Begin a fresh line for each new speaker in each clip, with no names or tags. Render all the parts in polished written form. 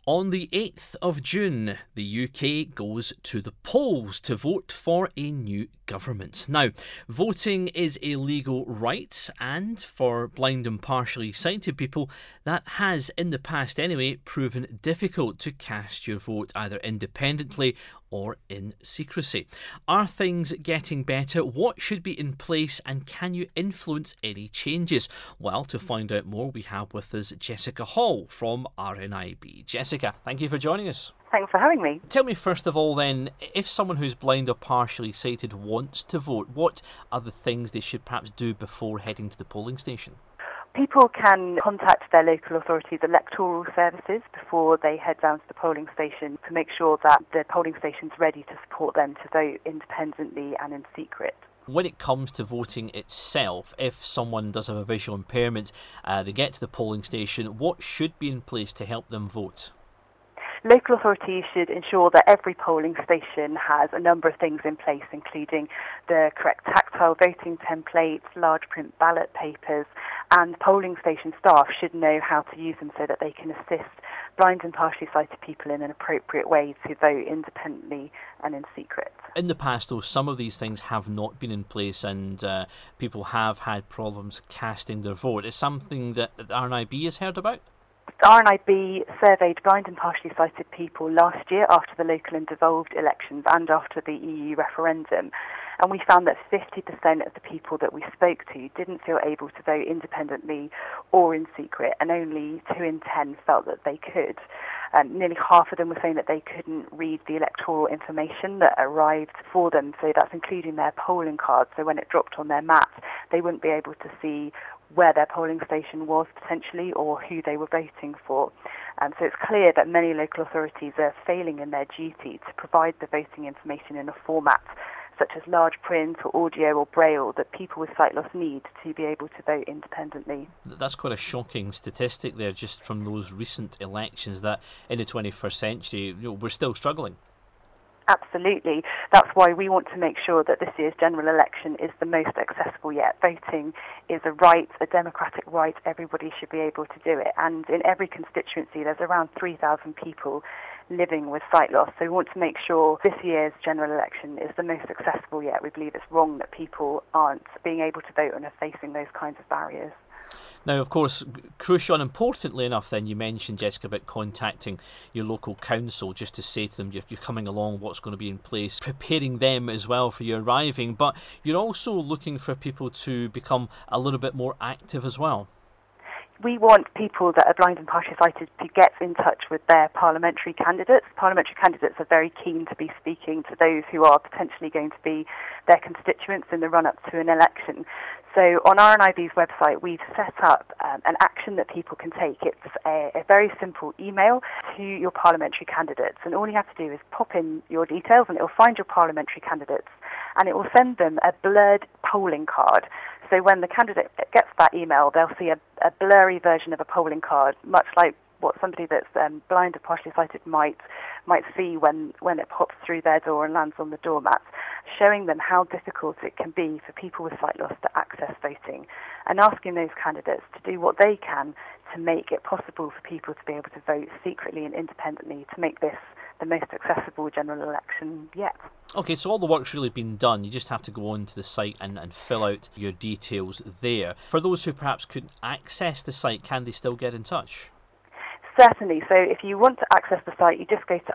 On the 8th of June, the UK goes to the polls to vote for a new government. Now, voting is a legal right, and for blind and partially sighted people, that has, in the past anyway, proven difficult to cast your vote either independently or in secrecy. Are things getting better? What should be in place, and can you influence any changes? Well, to find out more, we have with us Jessica Hall from RNIB. Jessica, thank you for joining us.
Thanks for having me.
Tell me first of all then, if someone who's blind or partially sighted wants to vote, what are the things they should perhaps do before heading to the polling station?
People can contact their local authorities' electoral services before they head down to the polling station to make sure that the polling station's ready to support them to vote independently and in secret.
When it comes to voting itself, if someone does have a visual impairment, they get to the polling station, what should be in place to help them vote?
Local authorities should ensure that every polling station has a number of things in place, including the correct tactile voting templates, large print ballot papers, and polling station staff should know how to use them so that they can assist blind and partially sighted people in an appropriate way to vote independently and in secret.
In the past, though, some of these things have not been in place and people have had problems casting their vote. Is something that RNIB has heard about?
RNIB surveyed blind and partially sighted people last year after the local and devolved elections and after the EU referendum, and we found that 50% of the people that we spoke to didn't feel able to vote independently or in secret, and only 2 in 10 felt that they could. Nearly half of them were saying that they couldn't read the electoral information that arrived for them, so that's including their polling cards. So when it dropped on their mat, they wouldn't be able to see where their polling station was potentially or who they were voting for. So it's clear that many local authorities are failing in their duty to provide the voting information in a format such as large print or audio or braille that people with sight loss need to be able to vote independently.
That's quite a shocking statistic there, just from those recent elections, that in the 21st century, we're still struggling.
Absolutely. That's why we want to make sure that this year's general election is the most accessible yet. Voting is a right, a democratic right. Everybody should be able to do it. And in every constituency, there's around 3,000 people living with sight loss. So we want to make sure this year's general election is the most accessible yet. We believe it's wrong that people aren't being able to vote and are facing those kinds of barriers.
Now, of course, crucial and importantly enough, then, you mentioned, Jessica, about contacting your local council just to say to them you're coming along, what's going to be in place, preparing them as well for your arriving. But you're also looking for people to become a little bit more active as well.
We want people that are blind and partially sighted to get in touch with their parliamentary candidates. Parliamentary candidates are very keen to be speaking to those who are potentially going to be their constituents in the run-up to an election. So on RNIB's website, we've set up an action that people can take. It's a very simple email to your parliamentary candidates, and all you have to do is pop in your details and it will find your parliamentary candidates, and it will send them a blurred polling card. So when the candidate gets that email, they'll see a blurry version of a polling card, much like what somebody that's blind or partially sighted might see when it pops through their door and lands on the doormat, showing them how difficult it can be for people with sight loss to access voting, and asking those candidates to do what they can to make it possible for people to be able to vote secretly and independently, to make this the most accessible general election yet.
Okay, so all the work's really been done. You just have to go onto the site and fill out your details there. For those who perhaps couldn't access the site, can they still get in touch?
Certainly. So if you want to access the site, you just go to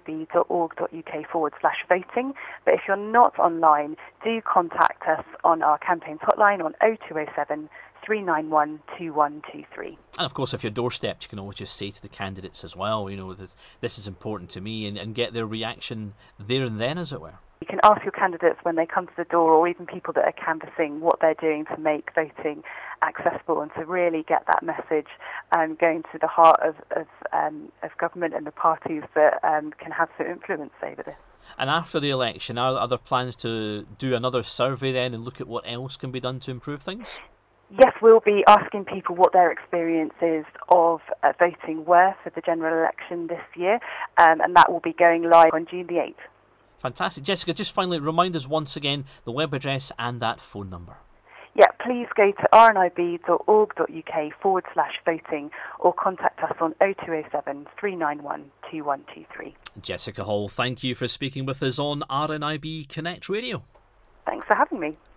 rnib.org.uk/voting. But if you're not online, do contact us on our campaigns hotline on 0207 391 2123.
And of course, if you're doorstepped, you can always just say to the candidates as well, this is important to me, and get their reaction there and then, as it were.
You can ask your candidates when they come to the door, or even people that are canvassing, what they're doing to make voting accessible and to really get that message going to the heart of government and the parties that can have some influence over this.
And after the election, are there plans to do another survey then and look at what else can be done to improve things?
Yes, we'll be asking people what their experiences of voting were for the general election this year, and that will be going live on June the 8th.
Fantastic. Jessica, just finally remind us once again the web address and that phone number.
Yeah, please go to rnib.org.uk/voting or contact us on 0207 391 2123.
Jessica Hall, thank you for speaking with us on RNIB Connect Radio.
Thanks for having me.